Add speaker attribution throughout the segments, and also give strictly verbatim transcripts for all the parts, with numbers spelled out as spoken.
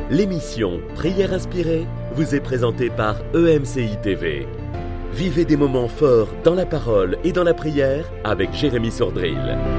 Speaker 1: L'émission Prière inspirée vous est présentée par E M C I T V. Vivez des moments forts dans la parole et dans la prière avec Jérémy Sordrill.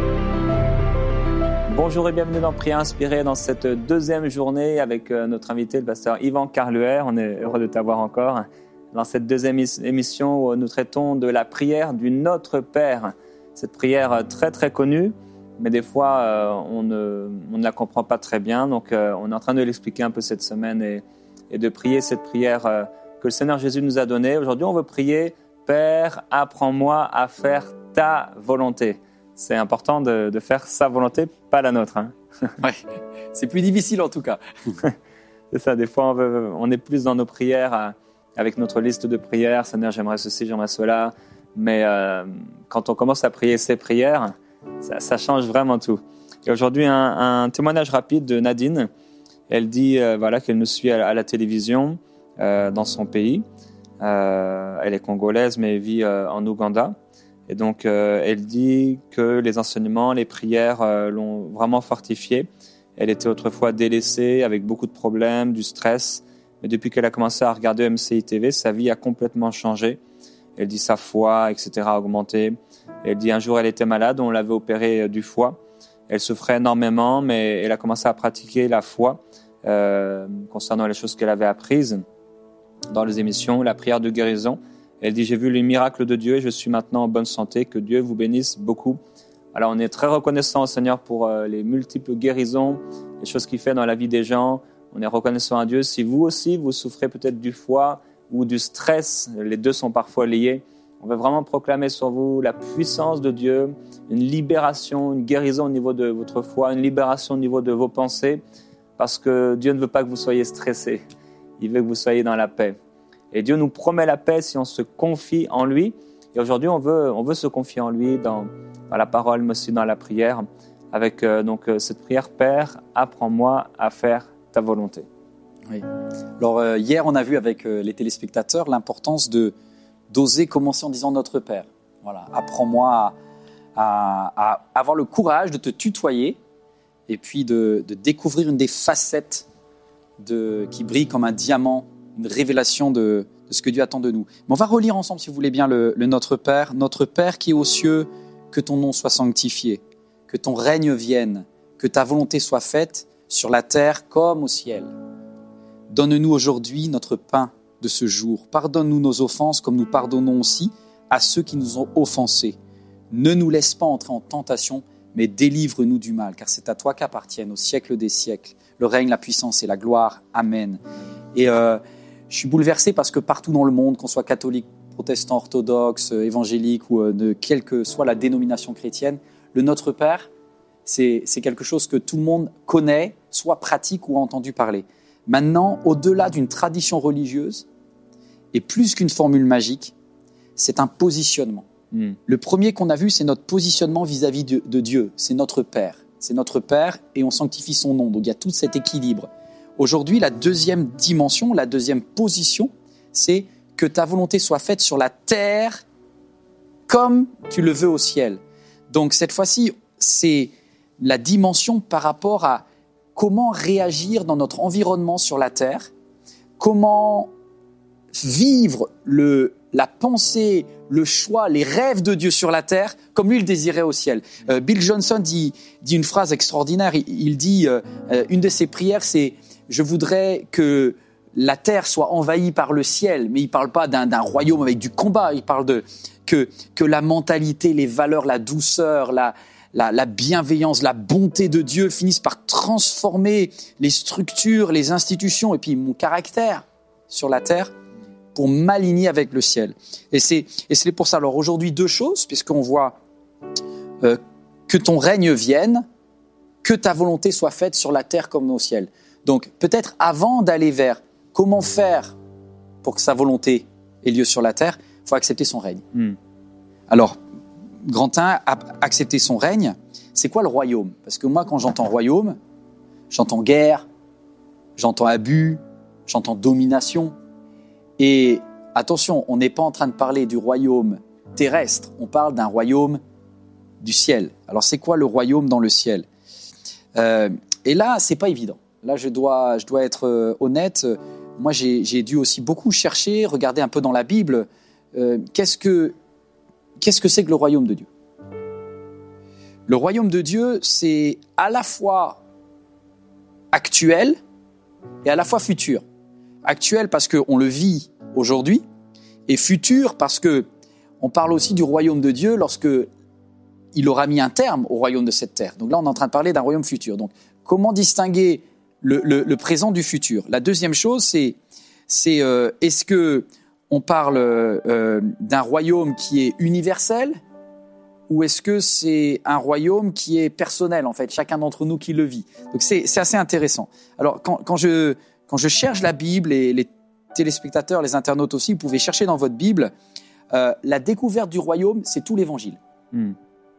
Speaker 2: Bonjour et bienvenue dans Prière inspirée dans cette deuxième journée avec notre invité, le pasteur Yvan Carluer. On est heureux de t'avoir encore dans cette deuxième émission où nous traitons de la prière du Notre Père. Cette prière très très connue, mais des fois euh, on, ne, on ne la comprend pas très bien. Donc euh, on est en train de l'expliquer un peu cette semaine et, et de prier cette prière euh, que le Seigneur Jésus nous a donnée. Aujourd'hui on veut prier « Père, apprends-moi à faire ta volonté ». C'est important de, de faire sa volonté, pas la nôtre. Hein.
Speaker 3: Ouais, c'est plus difficile en tout cas.
Speaker 2: C'est ça, des fois on, veut, on est plus dans nos prières euh, avec notre liste de prières. « Seigneur, j'aimerais ceci, j'aimerais cela ». Mais euh, quand on commence à prier ces prières, ça, ça change vraiment tout. Et aujourd'hui, un, un témoignage rapide de Nadine. Elle dit euh, voilà, qu'elle nous suit à, à la télévision euh, dans son pays. Euh, elle est congolaise, mais vit euh, en Ouganda. Et donc, euh, elle dit que les enseignements, les prières euh, l'ont vraiment fortifiée. Elle était autrefois délaissée, avec beaucoup de problèmes, du stress. Mais depuis qu'elle a commencé à regarder E M C I T V, sa vie a complètement changé. Elle dit sa foi, et cetera, a augmenté. Elle dit un jour, elle était malade, on l'avait opérée du foie. Elle souffrait énormément, mais elle a commencé à pratiquer la foi euh, concernant les choses qu'elle avait apprises dans les émissions, la prière de guérison. Elle dit, j'ai vu les miracles de Dieu et je suis maintenant en bonne santé. Que Dieu vous bénisse beaucoup. Alors, on est très reconnaissant au Seigneur pour euh, les multiples guérisons, les choses qu'il fait dans la vie des gens. On est reconnaissant à Dieu. Si vous aussi, vous souffrez peut-être du foie, ou du stress, les deux sont parfois liés. On veut vraiment proclamer sur vous la puissance de Dieu, une libération, une guérison au niveau de votre foi, une libération au niveau de vos pensées, parce que Dieu ne veut pas que vous soyez stressés. Il veut que vous soyez dans la paix. Et Dieu nous promet la paix si on se confie en lui. Et aujourd'hui, on veut, on veut se confier en lui dans, dans la parole, mais aussi dans la prière, avec euh, donc, euh, cette prière, Père, apprends-moi à faire ta volonté.
Speaker 3: Oui. Alors euh, hier, on a vu avec euh, les téléspectateurs l'importance de d'oser commencer en disant Notre Père. Voilà, apprends-moi à, à, à avoir le courage de te tutoyer et puis de, de découvrir une des facettes de, qui brille comme un diamant, une révélation de, de ce que Dieu attend de nous. Mais on va relire ensemble, si vous voulez bien, le, le Notre Père. Notre Père qui est aux cieux, que ton nom soit sanctifié, que ton règne vienne, que ta volonté soit faite sur la terre comme au ciel. Donne-nous aujourd'hui notre pain de ce jour. Pardonne-nous nos offenses comme nous pardonnons aussi à ceux qui nous ont offensés. Ne nous laisse pas entrer en tentation, mais délivre-nous du mal, car c'est à toi qu'appartiennent au siècle des siècles le règne, la puissance et la gloire. Amen. Et euh, je suis bouleversé parce que partout dans le monde, qu'on soit catholique, protestant, orthodoxe, évangélique ou euh, de quelle que soit la dénomination chrétienne, le Notre Père, c'est, c'est quelque chose que tout le monde connaît, soit pratique ou a entendu parler. Maintenant, au-delà d'une tradition religieuse, et plus qu'une formule magique, c'est un positionnement. Mm. Le premier qu'on a vu, c'est notre positionnement vis-à-vis de, de Dieu. C'est notre Père. C'est notre Père et on sanctifie son nom. Donc il y a tout cet équilibre. Aujourd'hui, la deuxième dimension, la deuxième position, c'est que ta volonté soit faite sur la terre comme tu le veux au ciel. Donc cette fois-ci, c'est la dimension par rapport à comment réagir dans notre environnement sur la terre, comment vivre le, la pensée, le choix, les rêves de Dieu sur la terre, comme lui le désirait au ciel. Euh, Bill Johnson dit, dit une phrase extraordinaire, il, il dit, euh, une de ses prières, c'est « Je voudrais que la terre soit envahie par le ciel », mais il ne parle pas d'un, d'un royaume avec du combat, il parle de que, que la mentalité, les valeurs, la douceur, la... La, la bienveillance, la bonté de Dieu finissent par transformer les structures, les institutions et puis mon caractère sur la terre pour m'aligner avec le ciel. Et c'est, et c'est pour ça. Alors aujourd'hui, deux choses, puisqu'on voit euh, que ton règne vienne, que ta volonté soit faite sur la terre comme au ciel. Donc peut-être avant d'aller vers comment faire pour que sa volonté ait lieu sur la terre, il faut accepter son règne. Mm. Alors, Grand un, accepter son règne, c'est quoi le royaume ? Parce que moi, quand j'entends royaume, j'entends guerre, j'entends abus, j'entends domination. Et attention, on n'est pas en train de parler du royaume terrestre, on parle d'un royaume du ciel. Alors, c'est quoi le royaume dans le ciel ? euh, Et là, c'est pas évident. Là, je dois, je dois être euh, honnête. Moi, j'ai, j'ai dû aussi beaucoup chercher, regarder un peu dans la Bible. Euh, qu'est-ce que, qu'est-ce que c'est que le royaume de Dieu ? Le royaume de Dieu, c'est à la fois actuel et à la fois futur. Actuel parce qu'on le vit aujourd'hui, et futur parce que on parle aussi du royaume de Dieu lorsque il aura mis un terme au royaume de cette terre. Donc là, on est en train de parler d'un royaume futur. Donc, comment distinguer le, le, le présent du futur ? La deuxième chose, c'est, c'est euh, est-ce que on parle euh, d'un royaume qui est universel ou est-ce que c'est un royaume qui est personnel, en fait, chacun d'entre nous qui le vit ? Donc, c'est, c'est assez intéressant. Alors, quand, quand, je, quand je cherche la Bible, et les téléspectateurs, les internautes aussi, vous pouvez chercher dans votre Bible, euh, la découverte du royaume, c'est tout l'évangile. Mm.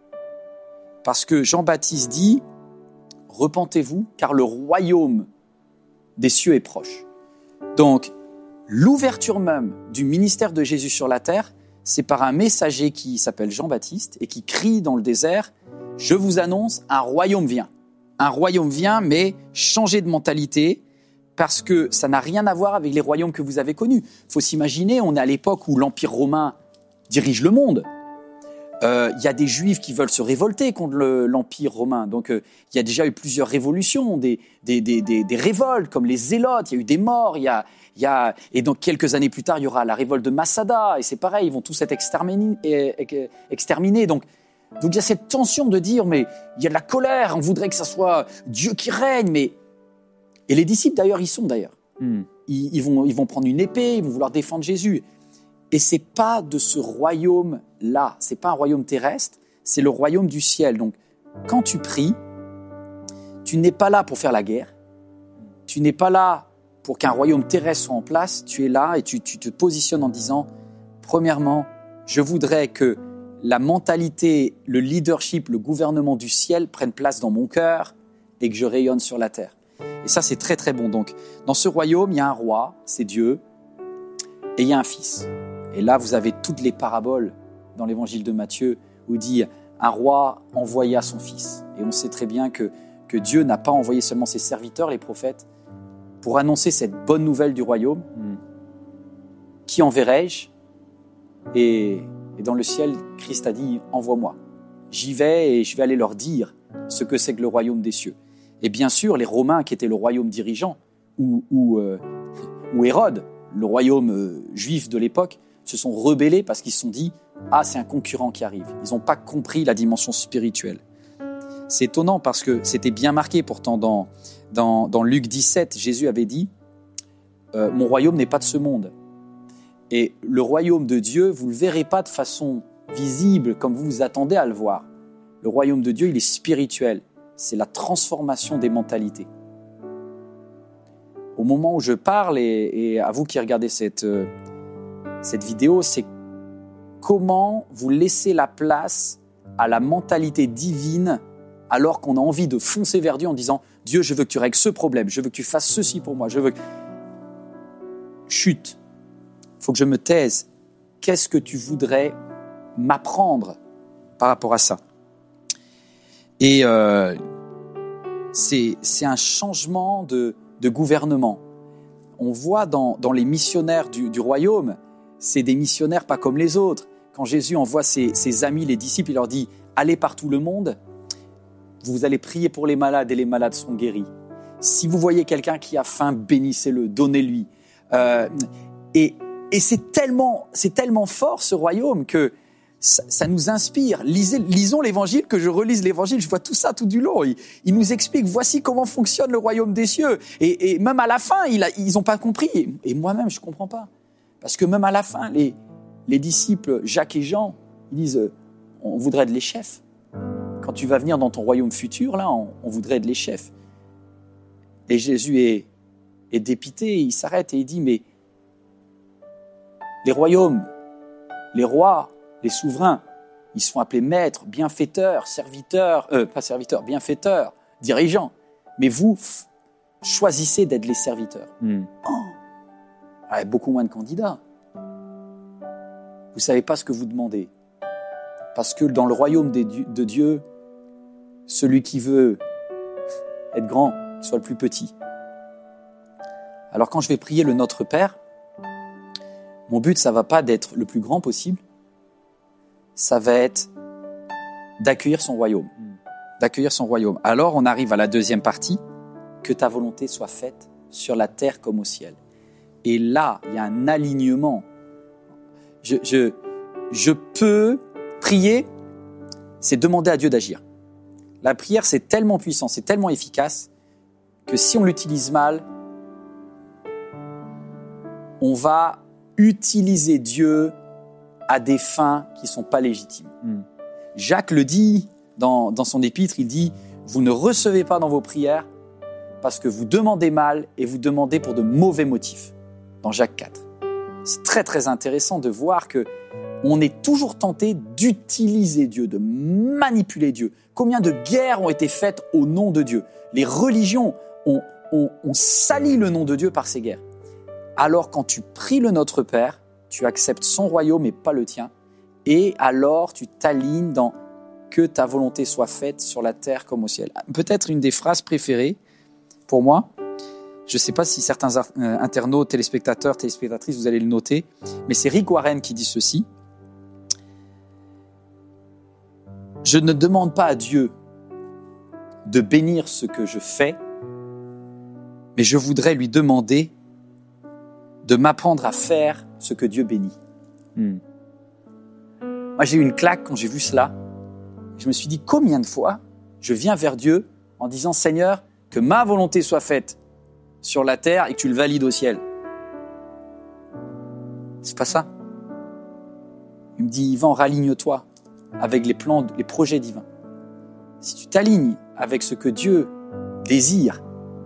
Speaker 3: Parce que Jean-Baptiste dit « Repentez-vous, car le royaume des cieux est proche ». Donc, l'ouverture même du ministère de Jésus sur la terre, c'est par un messager qui s'appelle Jean-Baptiste et qui crie dans le désert « Je vous annonce, un royaume vient ». Un royaume vient, mais changez de mentalité, parce que ça n'a rien à voir avec les royaumes que vous avez connus. Il faut s'imaginer, on est à l'époque où l'Empire romain dirige le monde. Il euh, y a des Juifs qui veulent se révolter contre le, l'Empire romain. Donc, il euh, y a déjà eu plusieurs révolutions, des, des, des, des, des révoltes, comme les Zélotes. Il y a eu des morts. Y a, y a... Et donc, quelques années plus tard, il y aura la révolte de Massada. Et c'est pareil, ils vont tous être exterminés. exterminés. Donc, donc, il y a cette tension de dire, mais il y a de la colère. On voudrait que ça soit Dieu qui règne. Mais... Et les disciples, d'ailleurs, ils sont d'ailleurs. Hmm. Ils, ils, vont, ils vont prendre une épée, ils vont vouloir défendre Jésus. Et c'est pas de ce royaume-là, c'est pas un royaume terrestre, c'est le royaume du ciel. Donc, quand tu pries, tu n'es pas là pour faire la guerre, tu n'es pas là pour qu'un royaume terrestre soit en place, tu es là et tu, tu te positionnes en disant, premièrement, je voudrais que la mentalité, le leadership, le gouvernement du ciel prennent place dans mon cœur et que je rayonne sur la terre. Et ça, c'est très très bon. Donc, dans ce royaume, il y a un roi, c'est Dieu, et il y a un fils. Et là, vous avez toutes les paraboles dans l'évangile de Matthieu où il dit « un roi envoya son fils ». Et on sait très bien que, que Dieu n'a pas envoyé seulement ses serviteurs, les prophètes, pour annoncer cette bonne nouvelle du royaume. Mm. Qui enverrai-je ? et, et dans le ciel, Christ a dit « envoie-moi ». J'y vais et je vais aller leur dire ce que c'est que le royaume des cieux. Et bien sûr, les Romains qui étaient le royaume dirigeant, ou, ou, euh, ou Hérode, le royaume euh, juif de l'époque, se sont rebellés parce qu'ils se sont dit « Ah, c'est un concurrent qui arrive ». Ils n'ont pas compris la dimension spirituelle. C'est étonnant parce que c'était bien marqué pourtant dans, dans, dans Luc dix-sept, Jésus avait dit euh, « Mon royaume n'est pas de ce monde ». Et le royaume de Dieu, vous ne le verrez pas de façon visible comme vous vous attendez à le voir. Le royaume de Dieu, il est spirituel. C'est la transformation des mentalités. Au moment où je parle, et, et à vous qui regardez cette, euh, cette vidéo, c'est comment vous laissez la place à la mentalité divine alors qu'on a envie de foncer vers Dieu en disant « Dieu, je veux que tu règles ce problème, je veux que tu fasses ceci pour moi, je veux que... » Chut, il faut que je me taise. Qu'est-ce que tu voudrais m'apprendre par rapport à ça ? Et euh, c'est, c'est un changement de, de gouvernement. On voit dans, dans les missionnaires du, du royaume, c'est des missionnaires pas comme les autres. Quand Jésus envoie ses, ses amis, les disciples, il leur dit « Allez par tout le monde, vous allez prier pour les malades et les malades seront guéris. Si vous voyez quelqu'un qui a faim, bénissez-le, donnez-lui. Euh, » Et, et c'est tellement, c'est tellement fort ce royaume que ça, ça nous inspire. Lisez, lisons l'évangile, que je relise l'évangile, je vois tout ça tout du long. Il, il nous explique, voici comment fonctionne le royaume des cieux. Et, et même à la fin, il a, ils n'ont pas compris. Et, et moi-même, je ne comprends pas. Parce que même à la fin, les, les disciples Jacques et Jean, ils disent, on voudrait être les chefs. Quand tu vas venir dans ton royaume futur, là, on, on voudrait être les chefs. Et Jésus est, est dépité, il s'arrête et il dit, mais les royaumes, les rois, les souverains, ils sont appelés maîtres, bienfaiteurs, serviteurs, euh, pas serviteurs, bienfaiteurs, dirigeants. Mais vous, f- choisissez d'être les serviteurs. Mm. Oh, il y a beaucoup moins de candidats. Vous ne savez pas ce que vous demandez. Parce que dans le royaume de Dieu, celui qui veut être grand, soit le plus petit. Alors quand je vais prier le Notre Père, mon but, ça va pas d'être le plus grand possible, ça va être d'accueillir son royaume. D'accueillir son royaume. Alors on arrive à la deuxième partie, que ta volonté soit faite sur la terre comme au ciel. Et là, il y a un alignement. Je, je, je peux prier, c'est demander à Dieu d'agir. La prière, c'est tellement puissant, c'est tellement efficace, que si on l'utilise mal, on va utiliser Dieu à des fins qui ne sont pas légitimes. Mm. Jacques le dit dans, dans son épître, il dit « Vous ne recevez pas dans vos prières parce que vous demandez mal et vous demandez pour de mauvais motifs. » Dans Jacques quatre. C'est très très intéressant de voir que on est toujours tenté d'utiliser Dieu, de manipuler Dieu. Combien de guerres ont été faites au nom de Dieu? Les religions ont, ont, ont sali le nom de Dieu par ces guerres. Alors quand tu pries le Notre Père, tu acceptes son royaume et pas le tien. Et alors tu t'alignes dans que ta volonté soit faite sur la terre comme au ciel. Peut-être une des phrases préférées pour moi, je ne sais pas si certains internautes, téléspectateurs, téléspectatrices, vous allez le noter, mais c'est Rick Warren qui dit ceci. Je ne demande pas à Dieu de bénir ce que je fais, mais je voudrais lui demander de m'apprendre à faire ce que Dieu bénit. Hmm. Moi, j'ai eu une claque quand j'ai vu cela. Je me suis dit, combien de fois je viens vers Dieu en disant, Seigneur, que ma volonté soit faite sur la terre et que tu le valides au ciel. C'est pas ça. Il me dit, Yvan, raligne-toi avec les plans, les projets divins. Si tu t'alignes avec ce que Dieu désire,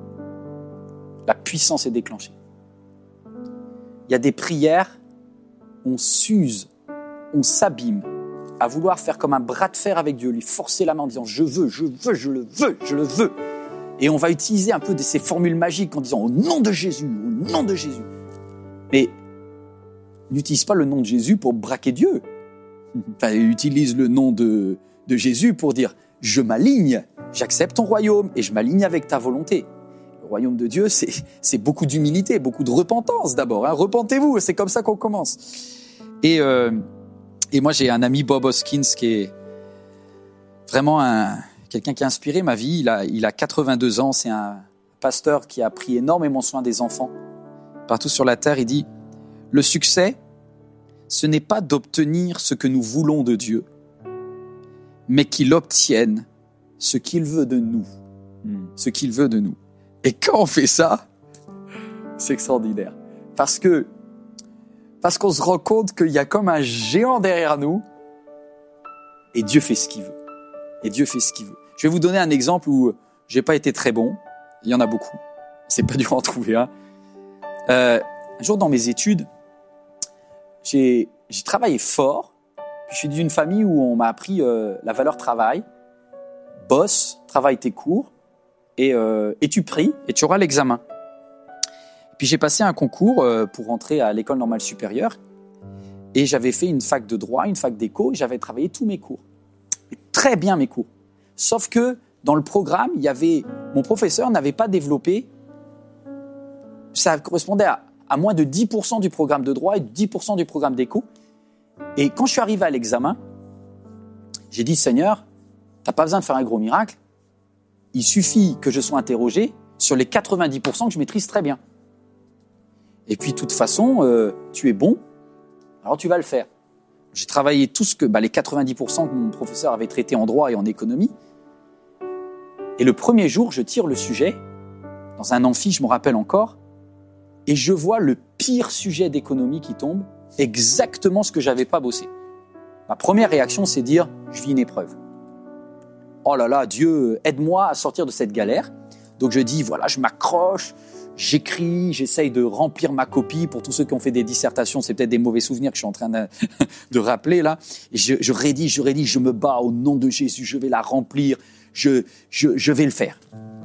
Speaker 3: la puissance est déclenchée. Il y a des prières, on s'use, on s'abîme à vouloir faire comme un bras de fer avec Dieu, lui forcer la main en disant « je veux, je veux, je le veux, je le veux ». Et on va utiliser un peu de ces formules magiques en disant « au nom de Jésus, au nom de Jésus ». Mais n'utilise pas le nom de Jésus pour braquer Dieu. Enfin, utilise le nom de, de Jésus pour dire « je m'aligne, j'accepte ton royaume et je m'aligne avec ta volonté ». Le royaume de Dieu, c'est, c'est beaucoup d'humilité, beaucoup de repentance d'abord. Hein. Repentez-vous, c'est comme ça qu'on commence. Et, euh, et moi, j'ai un ami, Bob Hoskins, qui est vraiment un, quelqu'un qui a inspiré ma vie. Il a, il a quatre-vingt-deux ans, c'est un pasteur qui a pris énormément soin des enfants. Partout sur la terre, il dit « Le succès, ce n'est pas d'obtenir ce que nous voulons de Dieu, mais qu'il obtienne ce qu'il veut de nous. Hmm. Ce qu'il veut de nous. » Et quand on fait ça, c'est extraordinaire. Parce que, parce qu'on se rend compte qu'il y a comme un géant derrière nous et Dieu fait ce qu'il veut. Et Dieu fait ce qu'il veut. Je vais vous donner un exemple où j'ai pas été très bon. Il y en a beaucoup. C'est pas dur à en trouver un. Euh, un jour dans mes études, j'ai, j'ai travaillé fort. Puis je suis d'une famille où on m'a appris euh, la valeur travail. Bosse, travaille tes cours. Et, euh, et tu pries et tu auras l'examen. Puis j'ai passé un concours euh, pour rentrer à l'école normale supérieure et j'avais fait une fac de droit, une fac d'éco et j'avais travaillé tous mes cours. Et très bien mes cours. Sauf que dans le programme, il y avait, mon professeur n'avait pas développé, ça correspondait à, à moins de dix pour cent du programme de droit et dix pour cent du programme d'éco. Et quand je suis arrivé à l'examen, j'ai dit, Seigneur, t'as pas besoin de faire un gros miracle. Il suffit que je sois interrogé sur les quatre-vingt-dix pour cent que je maîtrise très bien. Et puis, de toute façon, euh, tu es bon, alors tu vas le faire. J'ai travaillé tout ce que, bah, les quatre-vingt-dix pour cent que mon professeur avait traité en droit et en économie. Et le premier jour, je tire le sujet, dans un amphi, je me rappelle encore, et je vois le pire sujet d'économie qui tombe, exactement ce que j'avais pas bossé. Ma première réaction, c'est dire, je vis une épreuve. Oh là là, Dieu, aide-moi à sortir de cette galère. Donc je dis, voilà, je m'accroche, j'écris, j'essaye de remplir ma copie. Pour tous ceux qui ont fait des dissertations, c'est peut-être des mauvais souvenirs que je suis en train de, de rappeler là. Et je, je rédige, je rédige, je me bats au nom de Jésus, je vais la remplir, je, je, je vais le faire.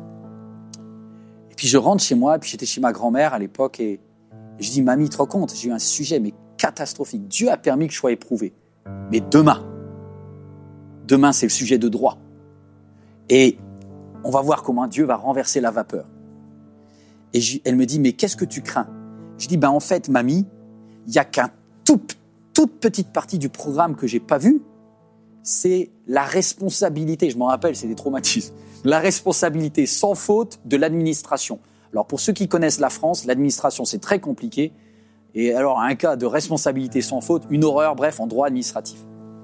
Speaker 3: Et puis je rentre chez moi, puis j'étais chez ma grand-mère à l'époque et, et je dis, mamie, te rends compte, j'ai eu un sujet mais catastrophique. Dieu a permis que je sois éprouvé. Mais demain, demain c'est le sujet de droit. Et on va voir comment Dieu va renverser la vapeur. Et je, elle me dit, mais qu'est-ce que tu crains? Je dis, ben en fait, mamie, il y a qu'un tout, toute petite partie du programme que j'ai pas vu, c'est la responsabilité. Je m'en rappelle, c'est des traumatismes. La responsabilité sans faute de l'administration. Alors pour ceux qui connaissent la France, l'administration c'est très compliqué. Et alors un cas de responsabilité sans faute, une horreur, bref, en droit administratif.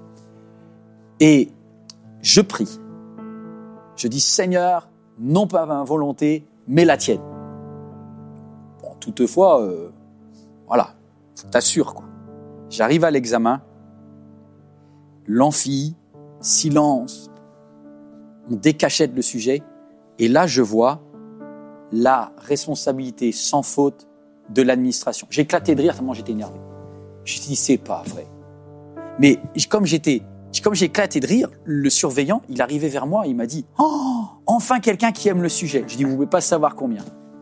Speaker 3: Et je prie. Je dis, Seigneur, non pas ma volonté, mais la tienne. Bon, toutefois, euh, voilà, faut t'assurer, quoi. J'arrive à l'examen, l'amphi, silence, on décachette le sujet, et là je vois la responsabilité sans faute de l'administration. J'ai éclaté de rire tellement j'étais énervé. Je me suis dit, c'est pas vrai. Mais comme j'étais, comme j'ai éclaté de rire, le surveillant, il arrivait vers moi, il m'a dit, oh, enfin quelqu'un qui aime le sujet. Je dis, vous ne pouvez pas savoir combien.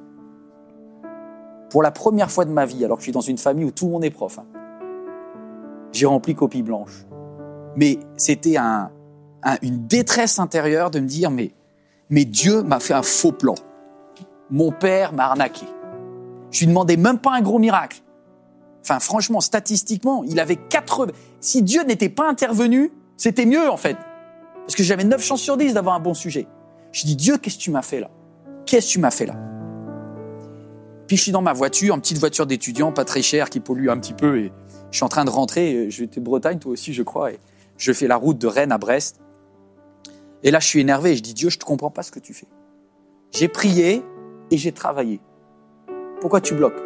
Speaker 3: Pour la première fois de ma vie, alors que je suis dans une famille où tout le monde est prof, hein, j'ai rempli copie blanche. Mais c'était un, un, une détresse intérieure de me dire, mais, mais Dieu m'a fait un faux plan. Mon père m'a arnaqué. Je lui demandais même pas un gros miracle. Enfin, franchement, statistiquement, il avait quatre... Si Dieu n'était pas intervenu, c'était mieux, en fait. Parce que j'avais neuf chances sur dix d'avoir un bon sujet. Je dis, Dieu, qu'est-ce que tu m'as fait là? Qu'est-ce que tu m'as fait là? Puis je suis dans ma voiture, une petite voiture d'étudiant, pas très chère, qui pollue un petit peu. Et je suis en train de rentrer. J'étais de Bretagne, toi aussi, je crois. Et je fais la route de Rennes à Brest. Et là, je suis énervé. Et je dis, Dieu, je ne comprends pas ce que tu fais. J'ai prié et j'ai travaillé. Pourquoi tu bloques?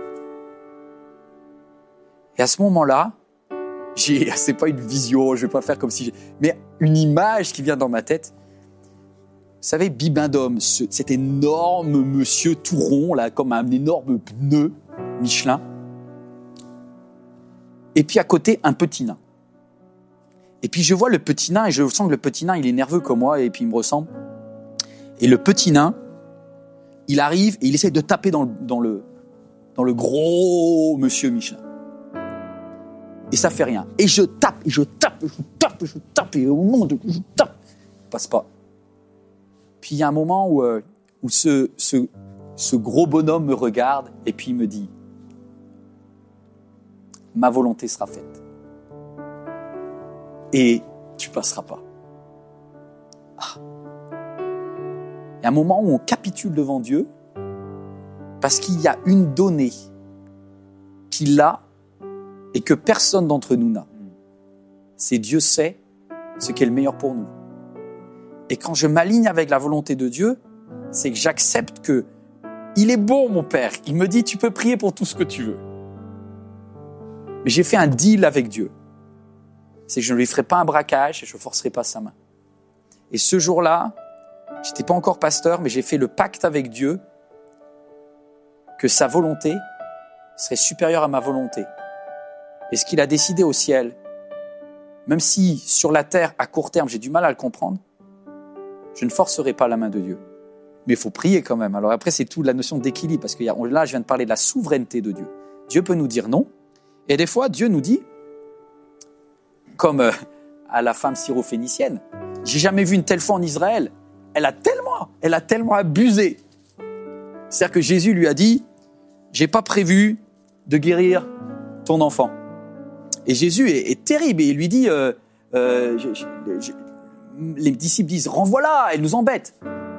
Speaker 3: Et à ce moment-là, j'ai, c'est pas une vision, je vais pas faire comme si j'ai, mais une image qui vient dans ma tête. Vous savez, Bibendum, ce, cet énorme monsieur tout rond, là, comme un énorme pneu Michelin. Et puis à côté, un petit nain. Et puis je vois le petit nain et je sens que le petit nain, il est nerveux comme moi et puis il me ressemble. Et le petit nain, il arrive et il essaie de taper dans le, dans le, dans le gros monsieur Michelin. Et ça fait rien. Et je tape, et je tape, et je tape, et je tape, et au monde, je tape. Ça passe pas. Puis il y a un moment où, euh, où ce, ce, ce gros bonhomme me regarde et puis il me dit, ma volonté sera faite. Et tu passeras pas. Ah. Il y a un moment où on capitule devant Dieu parce qu'il y a une donnée qu'il a et que personne d'entre nous n'a. C'est Dieu sait ce qui est le meilleur pour nous. Et quand je m'aligne avec la volonté de Dieu, c'est que j'accepte que il est bon, mon Père. Il me dit, tu peux prier pour tout ce que tu veux. Mais j'ai fait un deal avec Dieu. C'est que je ne lui ferai pas un braquage et je ne forcerai pas sa main. Et ce jour-là, je n'étais pas encore pasteur, mais j'ai fait le pacte avec Dieu que sa volonté serait supérieure à ma volonté. Et ce qu'il a décidé au ciel, même si sur la terre, à court terme, j'ai du mal à le comprendre, je ne forcerai pas la main de Dieu. Mais il faut prier quand même. Alors après, c'est tout la notion d'équilibre, parce que là, je viens de parler de la souveraineté de Dieu. Dieu peut nous dire non, et des fois, Dieu nous dit, comme euh, à la femme syrophénicienne, j'ai jamais vu une telle foi en Israël. Elle a tellement, elle a tellement abusé. C'est-à-dire que Jésus lui a dit, j'ai pas prévu de guérir ton enfant. Et Jésus est, est terrible et il lui dit, euh, euh, je, je, je, les disciples disent, renvoie-la, elle nous embête.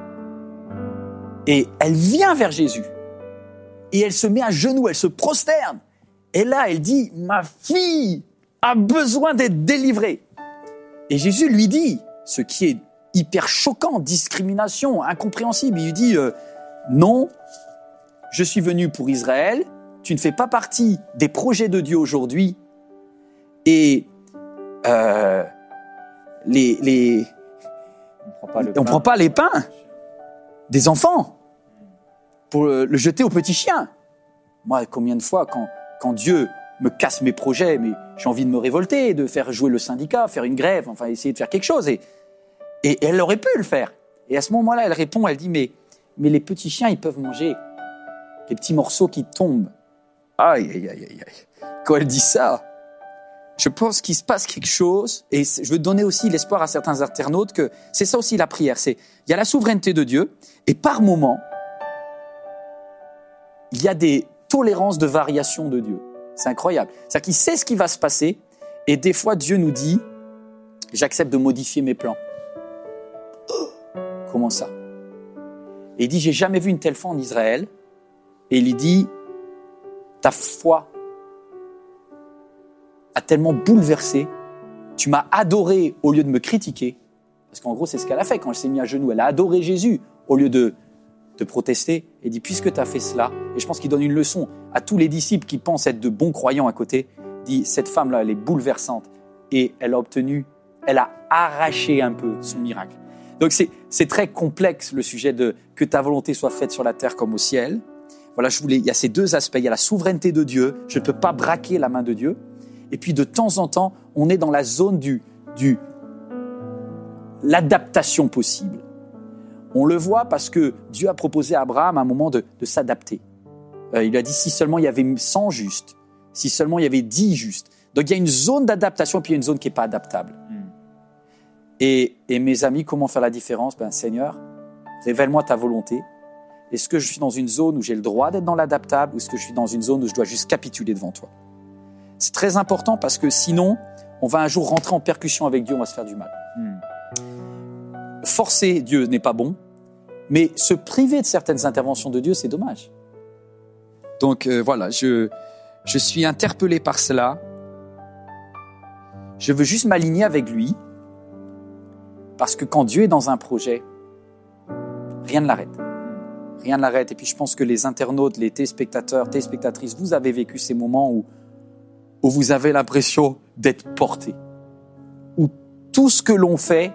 Speaker 3: Et elle vient vers Jésus et elle se met à genoux, elle se prosterne. Et là, elle dit, ma fille a besoin d'être délivrée. Et Jésus lui dit, ce qui est hyper choquant, discrimination, incompréhensible, il lui dit, euh, non, je suis venu pour Israël, tu ne fais pas partie des projets de Dieu aujourd'hui, et euh, les, les, on ne prend, le prend pas les pains des enfants pour le, le jeter aux petits chiens. Moi, combien de fois, quand, quand Dieu me casse mes projets, mais j'ai envie de me révolter, de faire jouer le syndicat, faire une grève, enfin essayer de faire quelque chose. Et, et, et elle aurait pu le faire. Et à ce moment-là, elle répond, elle dit, mais, mais les petits chiens, ils peuvent manger les petits morceaux qui tombent. Aïe, aïe, aïe, aïe, aïe. Quand elle dit ça, je pense qu'il se passe quelque chose. Et je veux donner aussi l'espoir à certains internautes que c'est ça aussi la prière. C'est, il y a la souveraineté de Dieu. Et par moment, il y a des tolérances de variation de Dieu. C'est incroyable. C'est-à-dire qu'il sait ce qui va se passer et des fois Dieu nous dit « J'accepte de modifier mes plans. » Comment ça? Et il dit « J'ai jamais vu une telle foi en Israël. » Et il dit « Ta foi a tellement bouleversé, tu m'as adoré au lieu de me critiquer. » Parce qu'en gros, c'est ce qu'elle a fait quand elle s'est mise à genoux. Elle a adoré Jésus au lieu de, de protester. Et dit, puisque tu as fait cela, et je pense qu'il donne une leçon à tous les disciples qui pensent être de bons croyants à côté, dit, cette femme-là, elle est bouleversante. Et elle a obtenu, elle a arraché un peu son miracle. Donc c'est, c'est très complexe le sujet de que ta volonté soit faite sur la terre comme au ciel. Voilà, je voulais, il y a ces deux aspects. Il y a la souveraineté de Dieu. Je ne peux pas braquer la main de Dieu. Et puis de temps en temps, on est dans la zone du, du l'adaptation possible. On le voit parce que Dieu a proposé à Abraham à un moment de, de s'adapter. Euh, il a dit si seulement il y avait cent justes, si seulement il y avait dix justes. Donc il y a une zone d'adaptation puis il y a une zone qui n'est pas adaptable. Mm. Et, et mes amis, comment faire la différence? Ben Seigneur, révèle-moi ta volonté. Est-ce que je suis dans une zone où j'ai le droit d'être dans l'adaptable ou est-ce que je suis dans une zone où je dois juste capituler devant toi? C'est très important parce que sinon, on va un jour rentrer en percussion avec Dieu, on va se faire du mal. Mm. Forcer Dieu n'est pas bon, mais se priver de certaines interventions de Dieu, c'est dommage. Donc euh, voilà, je, je suis interpellé par cela. Je veux juste m'aligner avec lui, parce que quand Dieu est dans un projet, rien ne l'arrête. Rien ne l'arrête. Et puis je pense que les internautes, les téléspectateurs, téléspectatrices, vous avez vécu ces moments où, où vous avez l'impression d'être porté, où tout ce que l'on fait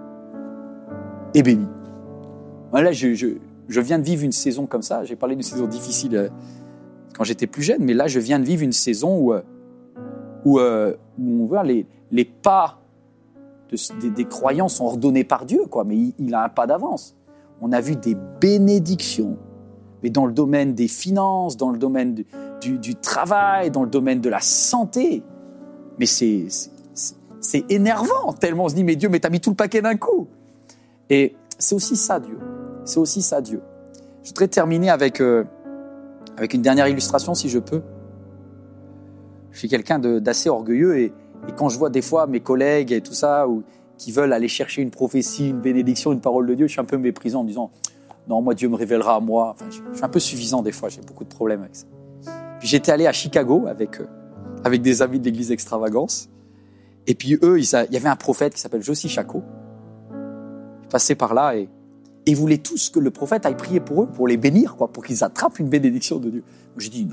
Speaker 3: est béni. Voilà, je, je, je viens de vivre une saison comme ça. J'ai parlé d'une saison difficile euh, quand j'étais plus jeune, mais là, je viens de vivre une saison où, euh, où, euh, où on voit les, les pas de, des, des croyants sont ordonnés par Dieu, quoi, mais il, il a un pas d'avance. On a vu des bénédictions, mais dans le domaine des finances, dans le domaine du, du, du travail, dans le domaine de la santé. Mais c'est, c'est, c'est, c'est énervant, tellement on se dit, mais Dieu, mais t'as mis tout le paquet d'un coup. Et c'est aussi ça, Dieu. C'est aussi ça, Dieu. Je voudrais terminer avec, euh, avec une dernière illustration, si je peux. Je suis quelqu'un de, d'assez orgueilleux et, et quand je vois des fois mes collègues et tout ça, ou, qui veulent aller chercher une prophétie, une bénédiction, une parole de Dieu, je suis un peu méprisant en me disant « Non, moi, Dieu me révélera à moi. » Enfin, je, je suis un peu suffisant des fois, j'ai beaucoup de problèmes avec ça. Puis j'étais allé à Chicago avec, euh, avec des amis de l'église Extravagance. Et puis eux, il y avait un prophète qui s'appelle Josie Chaco. Passaient par là et, et ils voulaient tous que le prophète aille prier pour eux, pour les bénir, quoi, pour qu'ils attrapent une bénédiction de Dieu. Moi, j'ai dit non,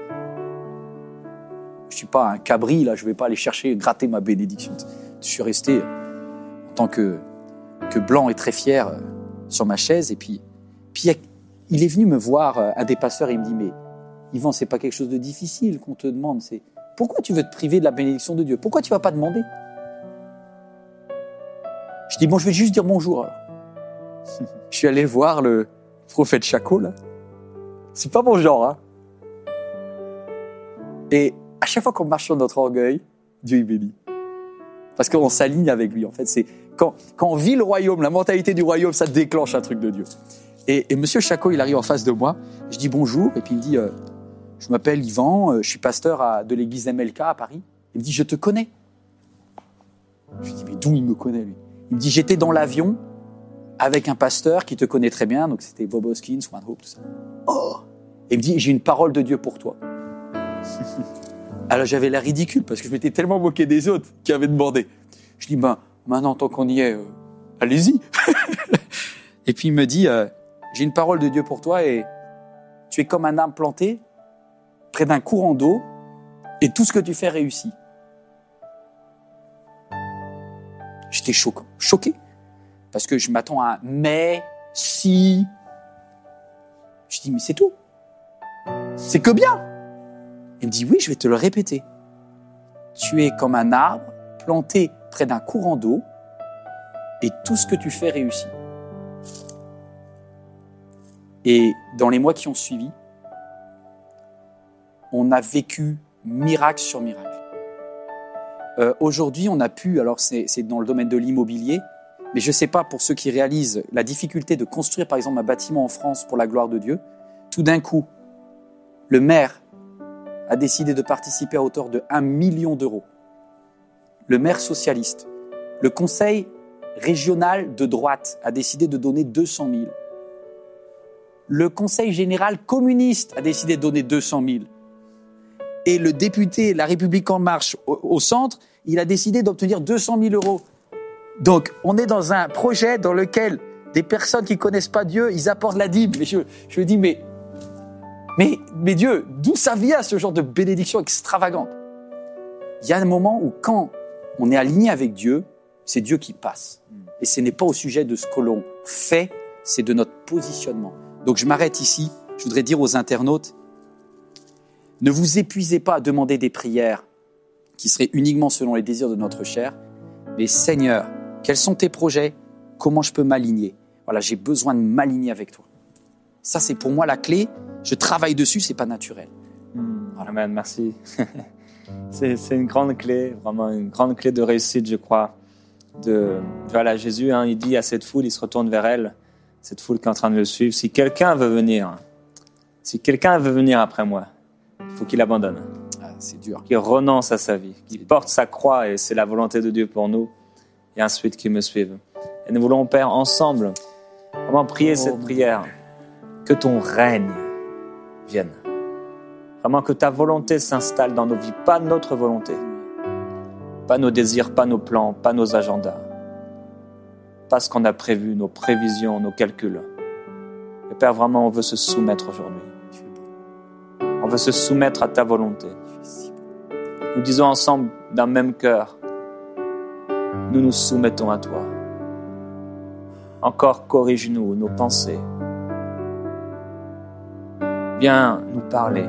Speaker 3: je suis pas un cabri, là, je vais pas aller chercher, gratter ma bénédiction. Je suis resté en tant que, que blanc et très fier euh, sur ma chaise et puis, puis il est venu me voir, euh, un des pasteurs, et il me dit mais Yvan, c'est pas quelque chose de difficile qu'on te demande, c'est pourquoi tu veux te priver de la bénédiction de Dieu? Pourquoi tu vas pas demander? Je dis, bon, je vais juste dire bonjour. Alors. Je suis allé voir le prophète Chaco, là. C'est pas mon genre, hein. Et à chaque fois qu'on marche sur notre orgueil, Dieu est béni. Parce qu'on s'aligne avec lui, en fait. C'est quand, quand on vit le royaume, la mentalité du royaume, ça déclenche un truc de Dieu. Et, et monsieur Chaco, il arrive en face de moi. Je dis bonjour, et puis il me dit, euh, je m'appelle Yvan, euh, je suis pasteur à, de l'église M L K à Paris. Il me dit, je te connais. Je lui dis, mais d'où il me connaît, lui? Il me dit, j'étais dans l'avion avec un pasteur qui te connaît très bien, donc c'était Bob Hoskins, One Hope, tout ça. Oh! Et il me dit, j'ai une parole de Dieu pour toi. Alors j'avais l'air ridicule parce que je m'étais tellement moqué des autres qui avaient demandé. Je dis, ben, maintenant, tant qu'on y est, euh, allez-y. Et puis il me dit, euh, j'ai une parole de Dieu pour toi et tu es comme un arbre planté près d'un courant d'eau et tout ce que tu fais réussit. J'étais choqué, choqué, parce que je m'attends à un « mais, si ». Je dis « mais c'est tout, c'est que bien ». Il me dit « oui, je vais te le répéter. Tu es comme un arbre planté près d'un courant d'eau et tout ce que tu fais réussit ». Et dans les mois qui ont suivi, on a vécu miracle sur miracle. Euh, aujourd'hui, on a pu, alors c'est, c'est dans le domaine de l'immobilier, mais je ne sais pas pour ceux qui réalisent la difficulté de construire par exemple un bâtiment en France pour la gloire de Dieu, tout d'un coup, Le maire a décidé de participer à hauteur de un million d'euros. Le maire socialiste. Le conseil régional de droite a décidé de donner deux cent mille. Le conseil général communiste a décidé de donner deux cent mille. Et le député La République En Marche au, au centre, il a décidé d'obtenir deux cent mille euros. Donc, on est dans un projet dans lequel des personnes qui ne connaissent pas Dieu, ils apportent la dîme. Mais je, je me dis, mais, mais, mais Dieu, d'où ça vient ce genre de bénédiction extravagante? Il y a un moment où quand on est aligné avec Dieu, c'est Dieu qui passe. Et ce n'est pas au sujet de ce que l'on fait, c'est de notre positionnement. Donc je m'arrête ici. Je voudrais dire aux internautes, ne vous épuisez pas à demander des prières qui seraient uniquement selon les désirs de notre chair, mais Seigneur, quels sont tes projets? Comment je peux m'aligner? Voilà, j'ai besoin de m'aligner avec toi. Ça, c'est pour moi la clé. Je travaille dessus, c'est pas naturel.
Speaker 2: Voilà. Amen, merci. c'est, c'est une grande clé, vraiment une grande clé de réussite, je crois. De, voilà, Jésus, hein, il dit à cette foule, il se retourne vers elle, cette foule qui est en train de le suivre. Si quelqu'un veut venir, si quelqu'un veut venir après moi, il faut qu'il abandonne.
Speaker 3: Ah, c'est dur.
Speaker 2: Qu'il renonce à sa vie, qu'il porte sa croix, et c'est la volonté de Dieu pour nous, et ensuite qu'il me suive. Et nous voulons, Père, ensemble, vraiment prier oh, cette prière, que ton règne vienne. Vraiment que ta volonté s'installe dans nos vies, pas notre volonté, pas nos désirs, pas nos plans, pas nos agendas, pas ce qu'on a prévu, nos prévisions, nos calculs. Et Père, vraiment, on veut se soumettre aujourd'hui. On veut se soumettre à ta volonté. Nous disons ensemble d'un même cœur, nous nous soumettons à toi. Encore corrige-nous nos pensées. Viens nous parler.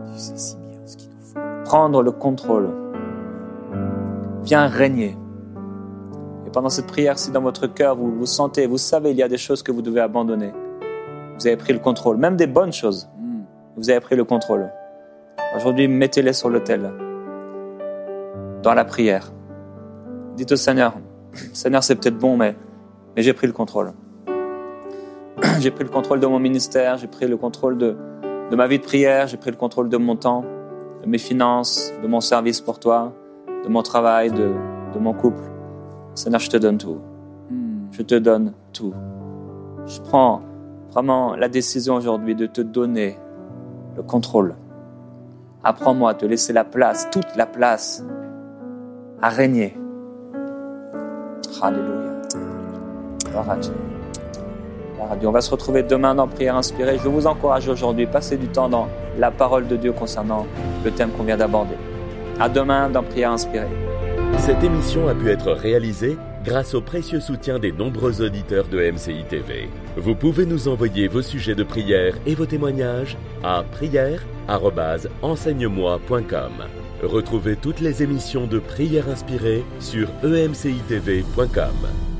Speaker 2: Prendre le contrôle. Viens régner. Et pendant cette prière, si dans votre cœur vous vous sentez, vous savez, il y a des choses que vous devez abandonner. Vous avez pris le contrôle, même des bonnes choses. Vous avez pris le contrôle. Aujourd'hui, mettez-les sur l'autel. Dans la prière. Dites au Seigneur, Seigneur, c'est peut-être bon, mais, mais j'ai pris le contrôle. J'ai pris le contrôle de mon ministère, j'ai pris le contrôle de, de ma vie de prière, j'ai pris le contrôle de mon temps, de mes finances, de mon service pour toi, de mon travail, de, de mon couple. Seigneur, je te donne tout. Je te donne tout. Je prends vraiment la décision aujourd'hui de te donner le contrôle. Apprends-moi à te laisser la place, toute la place, à régner. Alléluia. Gloire à Dieu. Gloire à Dieu. On va se retrouver demain dans Prière Inspirée. Je vous encourage aujourd'hui, passez du temps dans la parole de Dieu concernant le thème qu'on vient d'aborder. À demain dans Prière Inspirée.
Speaker 1: Cette émission a pu être réalisée grâce au précieux soutien des nombreux auditeurs de M C I T V. Vous pouvez nous envoyer vos sujets de prière et vos témoignages à prière arobase enseigne moi point com. Retrouvez toutes les émissions de Prière Inspirée sur e m c i t v point com.